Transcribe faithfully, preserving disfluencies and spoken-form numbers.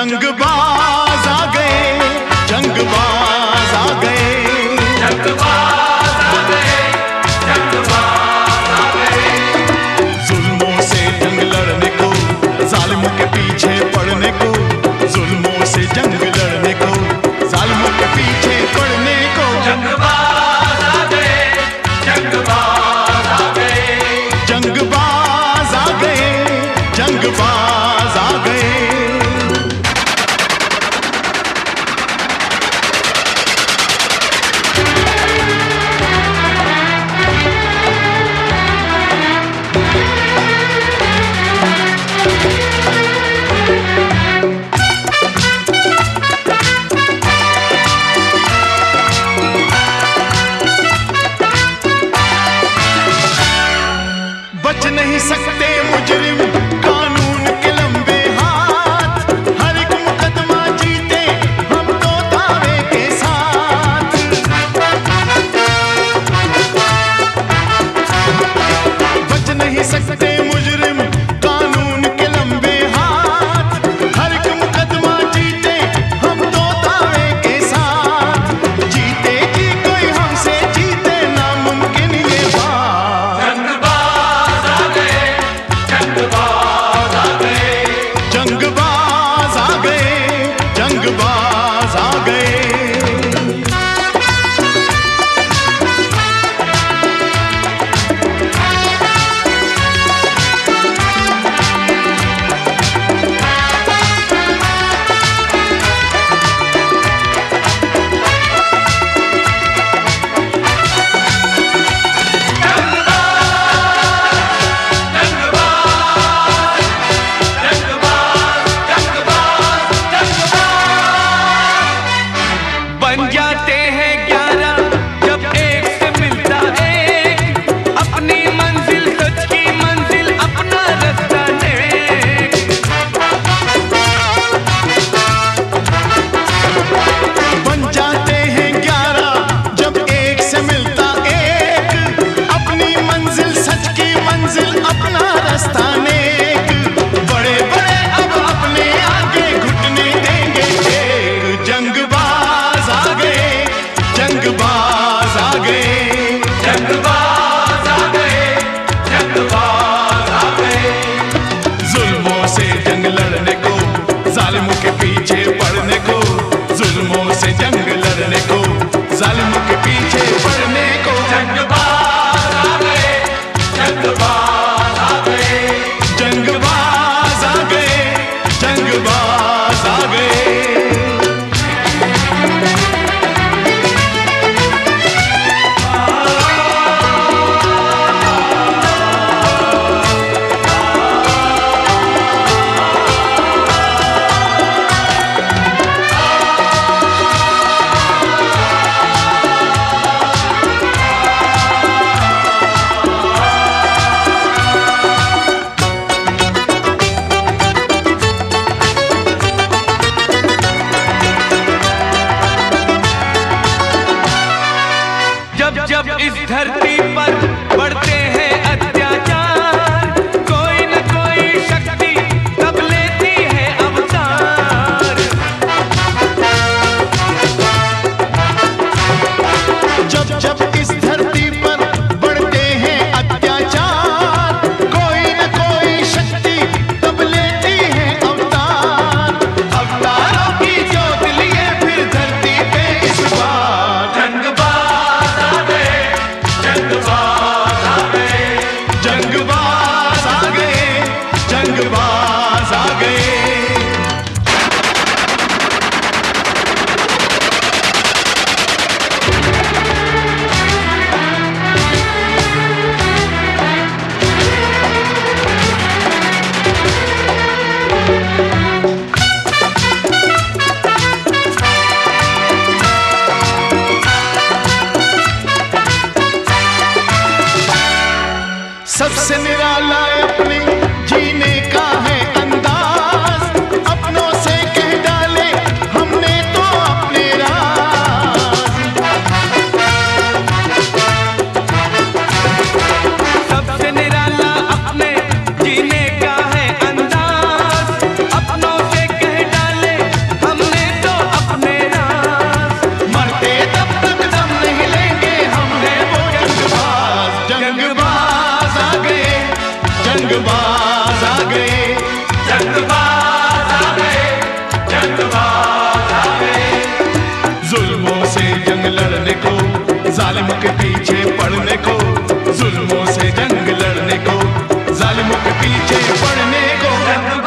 जंगबाज आ गए, जंगबाज आ गए, जंगबाज आ गए, जंगबाज आ गए। जुल्मों से जंग लड़ने को, जालिमों के पीछे पड़ने को, जुल्मों से जंग लड़ने को, जालिमों के पीछे पड़ने को। जंगबाज आ गए, जंगबाज आ गए, जंगबाज आ गए, जंगबाज आ गए। बच नहीं सकते मुजरिम कानून के लंबे हाथ, हर एक मुकदमा जीते हम तो दावे के साथ। बच नहीं सकते मुजरिम कानून के लंबे हाथ, हर एक मुकदमा जीते हम तो दावे के साथ। जीते जी कोई हमसे जीते नामुमकिन ये बात। जंगबाज आ गए, जंगबाज आ गए, जंगबाज आ गए, जंगबाज आ गए। बन जाते हैं ग्यारह जब एक से मिलता एक, अपनी मंजिल सच की मंजिल अपना रास्ता नेक। बन जाते हैं ग्यारह जब एक से मिलता एक, अपनी मंजिल सच की मंजिल अपना रास्ता नेक। बड़े बड़े अब अपने आगे घुटने देंगे एक। जंगबाज आ गए, जंगबाज आ गए, जंगबाज आ गए, जंगबाज आ गए, जुल्मों से जंग लड़ने को, जालिमों के पीछे पड़ने को, जुल्मों से जंग लड़ने को, जालिमों के पीछे पड़ने को। जंगबाज आ गए, जंगबाज आ गए, जंगबाज आ गए, जंगबाज आ गए। जब जब इस धरती पर बढ़ते हैं अत्याचार, कोई न कोई शक्ति तब लेती है अवतार। जब जब इस धरती पर बढ़ते हैं अत्याचार, कोई न कोई शक्ति तब लेती है अवतार। अवतारों की ज्योत लिए फिर धरती पे इस बार। जंगबाज आ गए, जंगबाज आ गए, जंगबाज आ गए, जंगबाज आ गए। सबसे निराला अपने जीने का है अंदाज, अपनों से कह डाले हमने तो अपने राज। सबसे निराला अपने जीने का है अंदाज, अपनों से कह डाले मुख पीछे पड़ने को।